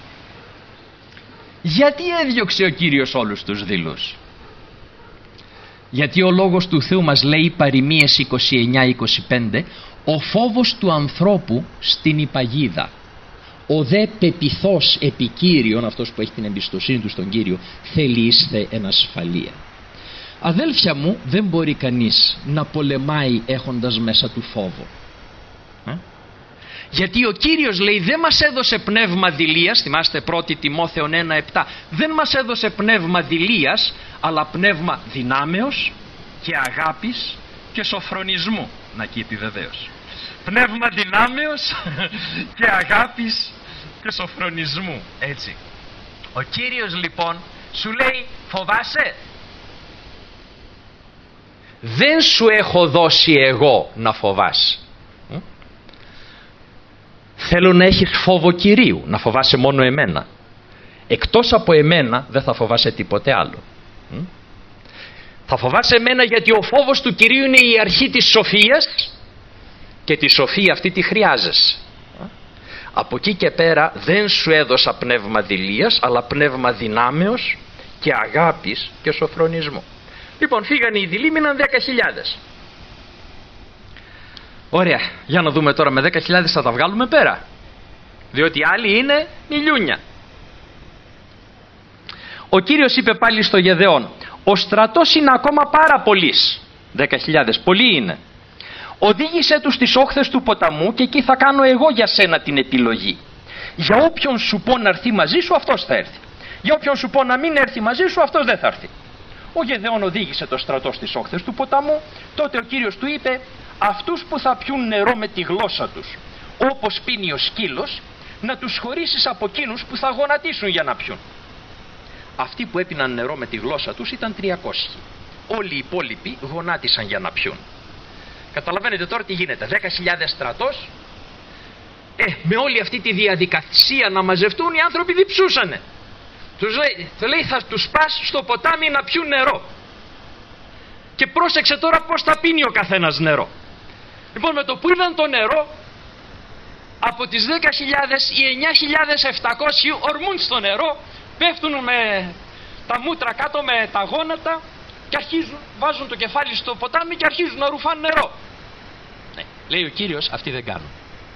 Γιατί έδιωξε ο Κύριος όλους τους δειλούς? Γιατί ο λόγος του Θεού μας λέει, Παροιμίες 29-25, ο φόβος του ανθρώπου στην υπαγίδα, ο δε πεπιθός επικύριον, αυτός που έχει την εμπιστοσύνη του στον Κύριο, θέλει ίσθε εν ασφαλεία. Αδέλφια μου, δεν μπορεί κανείς να πολεμάει έχοντας μέσα του φόβο. Γιατί ο Κύριος, λέει, δεν μας έδωσε πνεύμα δειλίας, θυμάστε 1 Τιμόθεον 1:7, δεν μας έδωσε πνεύμα δειλίας, αλλά πνεύμα δυνάμεως και αγάπης και σοφρονισμού. Να και η επιβεβαίωση. Πνεύμα δυνάμεως και αγάπης και σοφρονισμού. Έτσι. Ο Κύριος λοιπόν σου λέει, φοβάσαι? Δεν σου έχω δώσει εγώ να φοβάσαι. Θέλω να έχεις φόβο Κυρίου, να φοβάσαι μόνο εμένα. Εκτός από εμένα δεν θα φοβάσαι τίποτε άλλο. Θα φοβάσαι εμένα γιατί ο φόβος του Κυρίου είναι η αρχή της σοφίας και τη σοφία αυτή τη χρειάζεσαι. Από εκεί και πέρα δεν σου έδωσα πνεύμα δειλίας, αλλά πνεύμα δυνάμεως και αγάπης και σοφρονισμού. Λοιπόν, φύγανε οι δειλοί, μείναν 10.000. Ωραία, για να δούμε τώρα, με 10.000 θα τα βγάλουμε πέρα, διότι οι άλλοι είναι μιλιούνια. Ο Κύριος είπε πάλι στο Γεδεών, ο στρατός είναι ακόμα πάρα πολλής, 10.000, πολλοί είναι. Οδήγησέ τους στις όχθες του ποταμού και εκεί θα κάνω εγώ για σένα την επιλογή. Για όποιον σου πω να έρθει μαζί σου, αυτός θα έρθει. Για όποιον σου πω να μην έρθει μαζί σου, αυτός δεν θα έρθει. Ο Γεδεών οδήγησε το στρατό στις όχθες του ποταμού. Τότε ο Κύριος του είπε, αυτούς που θα πιούν νερό με τη γλώσσα τους, όπως πίνει ο σκύλος, να τους χωρίσεις από εκείνους που θα γονατίσουν για να πιούν. Αυτοί που έπιναν νερό με τη γλώσσα τους ήταν 300. Όλοι οι υπόλοιποι γονάτισαν για να πιούν. Καταλαβαίνετε τώρα τι γίνεται, 10.000 στρατός, με όλη αυτή τη διαδικασία να μαζευτούν, οι άνθρωποι διψούσανε. Τους λέει θα τους πας στο ποτάμι να πιούν νερό. Και πρόσεξε τώρα πώς θα πίνει ο καθένας νερό. Λοιπόν, με το που είδαν το νερό, από τις 10.000 οι 9.700 ορμούν στο νερό, πέφτουν με τα μούτρα κάτω, με τα γόνατα, και αρχίζουν, βάζουν το κεφάλι στο ποτάμι και αρχίζουν να ρουφάνε νερό. Λέει ο Κύριος, αυτοί δεν κάνουν.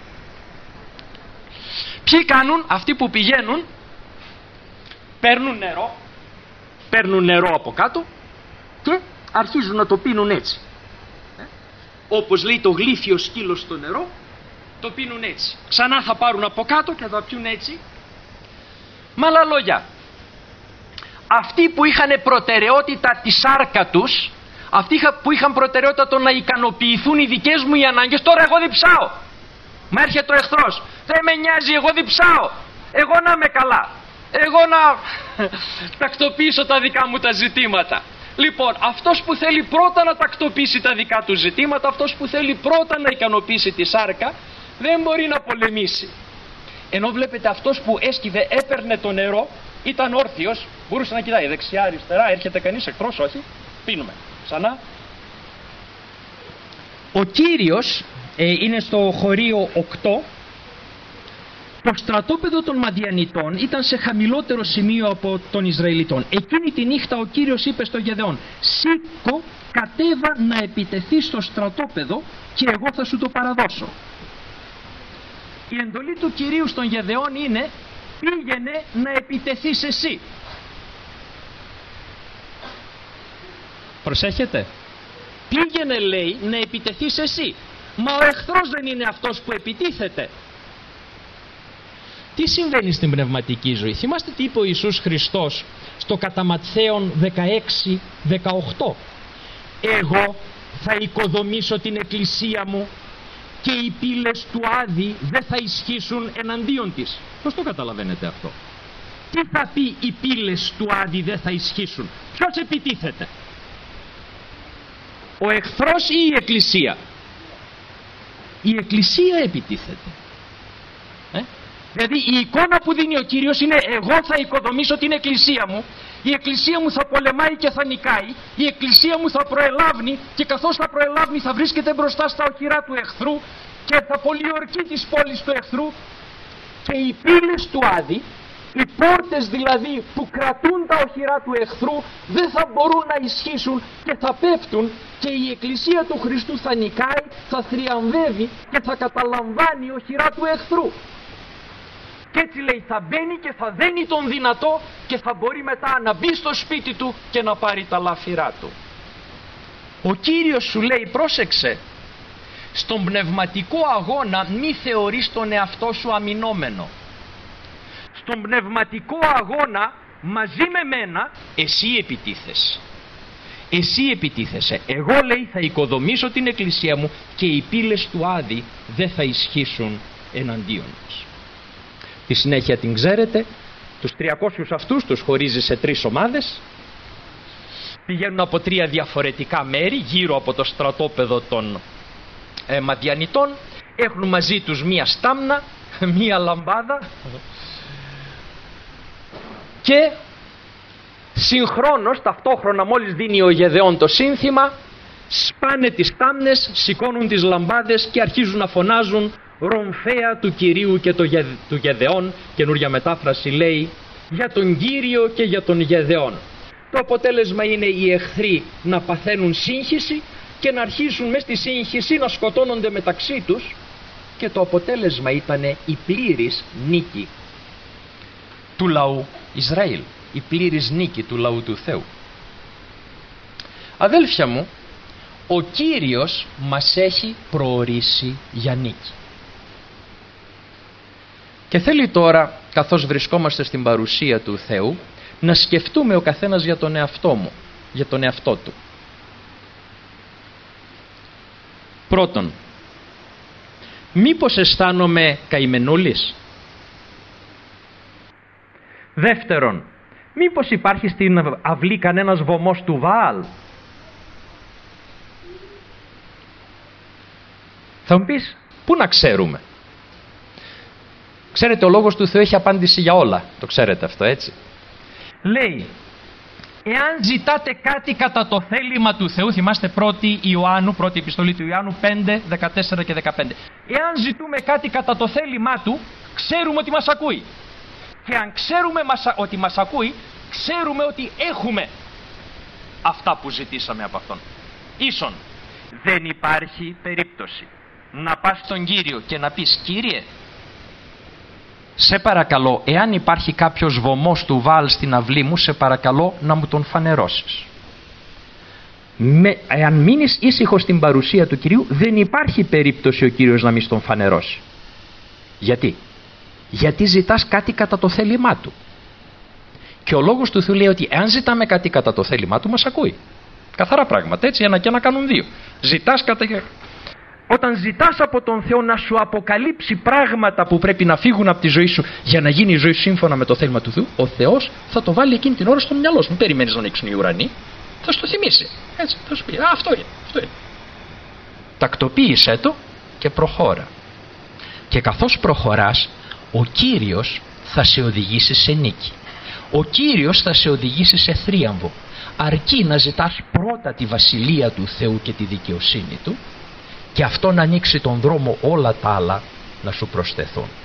Ποιοι κάνουν? Αυτοί που πηγαίνουν, παίρνουν νερό από κάτω και αρχίζουν να το πίνουν έτσι. Όπως λέει το γλύφιο σκύλο στο νερό, το πίνουν έτσι. Ξανά θα πάρουν από κάτω και θα πιούν έτσι. Με άλλα λόγια, αυτοί που είχαν προτεραιότητα τη σάρκα τους, αυτοί που είχαν προτεραιότητα το να ικανοποιηθούν οι δικές μου οι ανάγκες, τώρα εγώ διψάω. Μα έρχεται ο εχθρός, δεν με νοιάζει, εγώ διψάω. Εγώ να είμαι καλά. Εγώ να τακτοποιήσω τα δικά μου τα ζητήματα. Λοιπόν, αυτός που θέλει πρώτα να τακτοποιήσει τα δικά του ζητήματα, αυτός που θέλει πρώτα να ικανοποιήσει τη σάρκα, δεν μπορεί να πολεμήσει. Ενώ βλέπετε, αυτός που έσκυβε, έπαιρνε το νερό, ήταν όρθιος, μπορούσε να κοιτάει δεξιά, αριστερά, έρχεται κανείς εχθρός, όχι, πίνουμε. Ξανά. Ο Κύριος είναι στο χωρίο 8. Το στρατόπεδο των Μαδιανιτών ήταν σε χαμηλότερο σημείο από των Ισραηλιτών. Εκείνη τη νύχτα ο Κύριος είπε στο Γεδεών, σήκω, κατέβα να επιτεθεί στο στρατόπεδο και εγώ θα σου το παραδώσω. Η εντολή του Κυρίου στον Γεδεών είναι, πήγαινε να επιτεθείς εσύ. Προσέχετε. Πήγαινε, λέει, να επιτεθείς εσύ. Μα ο εχθρός δεν είναι αυτός που επιτίθεται. Τι συμβαίνει στην πνευματική ζωή? Θυμάστε τι είπε ο Ιησούς Χριστός στο κατά Ματθαίον 16-18. Εγώ θα οικοδομήσω την εκκλησία μου και οι πύλες του Άδη δεν θα ισχύσουν εναντίον της. Πώς το καταλαβαίνετε αυτό? Τι θα πει οι πύλες του Άδη δεν θα ισχύσουν? Ποιος επιτίθεται? Ο εχθρός ή η εκκλησία? Η εκκλησία επιτίθεται. Δηλαδή η εικόνα που δίνει ο Κύριος είναι, εγώ θα οικοδομήσω την εκκλησία μου, η εκκλησία μου θα πολεμάει και θα νικάει, η εκκλησία μου θα προελάβνει και καθώς θα προελάβνει θα βρίσκεται μπροστά στα οχυρά του εχθρού και θα πολιορκεί τις πόλεις του εχθρού, και οι πύλες του Άδη, οι πόρτες δηλαδή που κρατούν τα οχυρά του εχθρού, δεν θα μπορούν να ισχύσουν και θα πέφτουν, και η εκκλησία του Χριστού θα νικάει, θα θριαμβεύει και θα καταλαμβάνει οχυρά του εχθρού. Και έτσι λέει, θα μπαίνει και θα δένει τον δυνατό και θα μπορεί μετά να μπει στο σπίτι του και να πάρει τα λάφυρά του. Ο Κύριος σου λέει, πρόσεξε, στον πνευματικό αγώνα μη θεωρείς τον εαυτό σου αμυνόμενο. Στον πνευματικό αγώνα μαζί με μένα εσύ επιτίθεσαι. Εσύ επιτίθεσαι. Εγώ, λέει, θα οικοδομήσω την εκκλησία μου και οι πύλες του Άδη δεν θα ισχύσουν εναντίον μας. Τη συνέχεια την ξέρετε, τους 300 αυτούς τους χωρίζει σε 3 ομάδες, πηγαίνουν από 3 διαφορετικά μέρη γύρω από το στρατόπεδο των Μαδιανιτών, έχουν μαζί τους μία στάμνα, μία λαμπάδα και Συγχρόνως, ταυτόχρονα μόλις δίνει ο Γεδεών το σύνθημα, σπάνε τις τάμνες, σηκώνουν τις λαμπάδες και αρχίζουν να φωνάζουν «Ρομφέα του Κυρίου και του Γεδεών». Καινούρια μετάφραση λέει «Για τον Κύριο και για τον Γεδεών». Το αποτέλεσμα είναι οι εχθροί να παθαίνουν σύγχυση και να αρχίσουν μες στη σύγχυση να σκοτώνονται μεταξύ τους, και το αποτέλεσμα ήταν η πλήρης νίκη του λαού Ισραήλ, η πλήρης νίκη του λαού του Θεού. Αδέλφια μου, ο Κύριος μας έχει προορίσει για νίκη. Και θέλει τώρα, καθώς βρισκόμαστε στην παρουσία του Θεού, να σκεφτούμε ο καθένας για τον εαυτό του. Πρώτον, μήπως αισθάνομαι καημενούλης? Δεύτερον, μήπως υπάρχει στην αυλή κανένας βωμός του Βαάλ? Θα μου πεις, πού να ξέρουμε? Ξέρετε, ο Λόγος του Θεού έχει απάντηση για όλα. Το ξέρετε αυτό, έτσι? Λέει, εάν ζητάτε κάτι κατά το θέλημα του Θεού, θυμάστε πρώτη επιστολή του Ιωάννου 5, 14 και 15. Εάν ζητούμε κάτι κατά το θέλημά του, ξέρουμε ότι μας ακούει. Και αν ξέρουμε ότι μας ακούει, ξέρουμε ότι έχουμε αυτά που ζητήσαμε από Αυτόν. Ίσον, δεν υπάρχει περίπτωση να πας στον Κύριο και να πεις, Κύριε, σε παρακαλώ, εάν υπάρχει κάποιος βωμός του Βαάλ στην αυλή μου, σε παρακαλώ να μου τον φανερώσεις. Εάν μείνεις ήσυχος στην παρουσία του Κυρίου, δεν υπάρχει περίπτωση ο Κύριος να μην στον φανερώσει. Γιατί? Γιατί ζητάς κάτι κατά το θέλημά του. Και ο Λόγος του Θεού λέει ότι εάν ζητάμε κάτι κατά το θέλημά του, μας ακούει. Καθαρά πράγματα, έτσι, ένα και ένα κάνουν δύο. Όταν ζητάς από τον Θεό να σου αποκαλύψει πράγματα που πρέπει να φύγουν από τη ζωή σου για να γίνει η ζωή σου σύμφωνα με το θέλημα του Θεού, ο Θεός θα το βάλει εκείνη την ώρα στο μυαλό σου. Μην περιμένεις να ανοίξουν οι ουρανοί, θα σου το θυμίσει. Έτσι, θα σου πει, αυτό είναι. Τακτοποίησέ το και προχώρα. Και καθώς προχωράς, ο Κύριος θα σε οδηγήσει σε νίκη. Ο Κύριος θα σε οδηγήσει σε θρίαμβο. Αρκεί να ζητάς πρώτα τη βασιλεία του Θεού και τη δικαιοσύνη του, και αυτό να ανοίξει τον δρόμο όλα τα άλλα να σου προσθεθούν.